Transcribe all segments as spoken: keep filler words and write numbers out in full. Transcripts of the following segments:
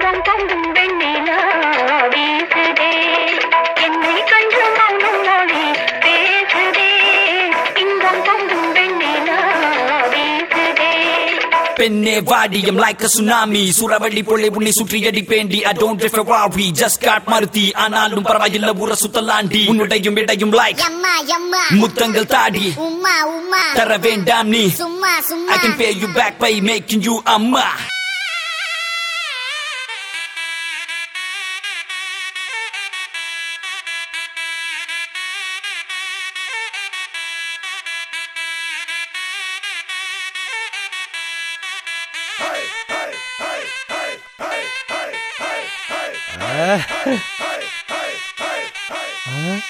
இன்பம் பொங்கும் வெண்ணிலா வீசுதே என்னை கண்டு மௌனம் மொழி பேசுதே இன்பம் பொங்கும் வெண்ணிலா வீசுதே பெண்ணே வாடி I'm like a tsunami சூறாவளி போலே உன்னை சுற்றி அடிப்பேண்டி I don't drift a Ferrari just got Maruti ஆனாலும் பரவாயில்ல ஊர சுத்தலாண்டி உன்னுடையும் இடையும் like yamma yamma முத்தங்கள் தாடி umma umma தர வேண்டாம் நீ summa summa I can pay you back by making you amma Hey, hey, hey, hey, hey, hey, hey, hey, hey, hey, hey, hey, hey, hey.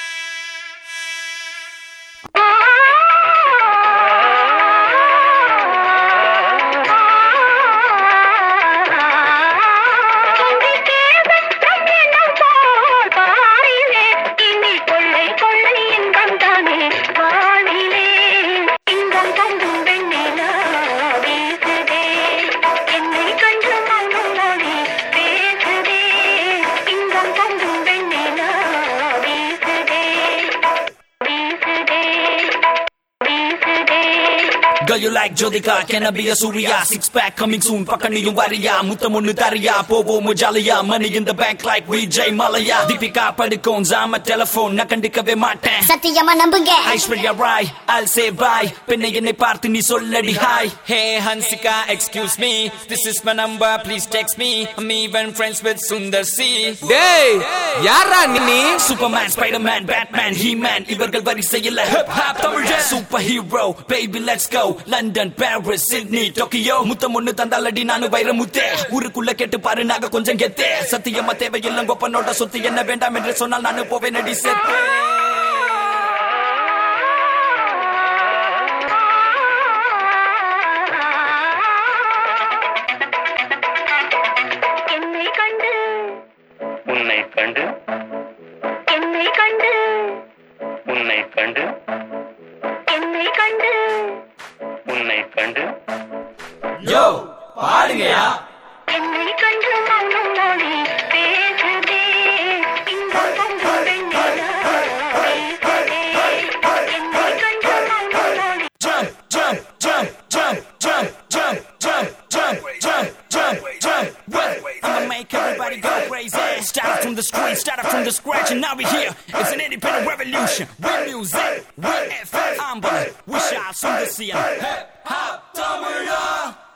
Girl, you like Jodika, can I be a Surya? Six pack coming soon, Pakaniyum Variya, Mutamunnu Tariya, Povo Mujaliya, money in the bank like Vijay Malaya. Deepika Padukone, Zama telephone, Nakandikave Maten. Satyama nambunga. Aishwarya Rai, I'll say bye. Penne enne paarthu nee solladi hi. Hey Hansika, excuse me, this is my number, please text me. I'm even friends with Sundar C. Hey, யாரா நீ? Superman, Spider-Man, Batman, He-Man, இவர்கள் வரிசையில் hip hop தமிழன். Superhero, baby let's go. London, Paris, Sydney, Tokyo. முத்தம் ஒன்னு தந்தாலடி நானு வைரமுத்தே. ஊருக்குள்ள கேட்டு பாரு நாங்க கொஞ்சம் கெத்தே. சத்தியமா தேவையில்லை கொப்பனோட சொத்து என்ன வேண்டாம் என்று சொன்னால் நானு போவேன் அடி செத்து. என்னை கண்டு உன்னை கண்டு என்னை கண்டு உன்னை கண்டு என்னை கண்டு உன்னை கண்டு யோ பாடுங்கயா. என்னை கண்டு மௌனம் மொழி பேசுதே இன்பம் பொங்கும் வெண்ணிலா வீசுதே என்னை கண்டு மௌனம் மொழி Jump, jump, jump, jump, jump, jump, jump, jump, jump, jump, jump. What? I'ma make everybody go crazy. Started from the street, started from the scratch, and now we're here. It's an independent revolution. With music, with F M, I'm we shall soon see. Hip hop, Tamila.